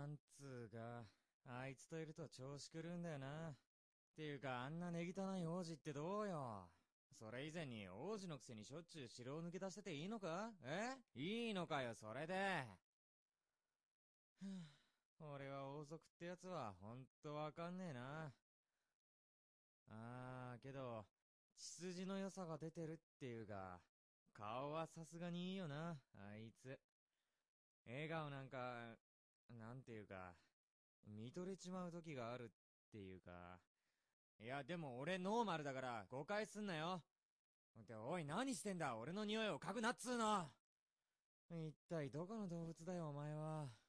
なんつうか、あいつといると調子狂うんだよな。っていうか、あんなねぎたない王子ってどうよ。それ以前に王子のくせにしょっちゅう城を抜け出してていいのか？いいのかよ、それで。俺は王族ってやつはほんとわかんねえな。けど、血筋の良さが出てるっていうか、顔はさすがにいいよな、あいつ。笑顔なんか、なんていうか、見とれちまう時があるっていうか。いや、でも俺ノーマルだから誤解すんなよ。っておい、何してんだ、俺の匂いを嗅ぐなっつうの。一体どこの動物だよ、お前は。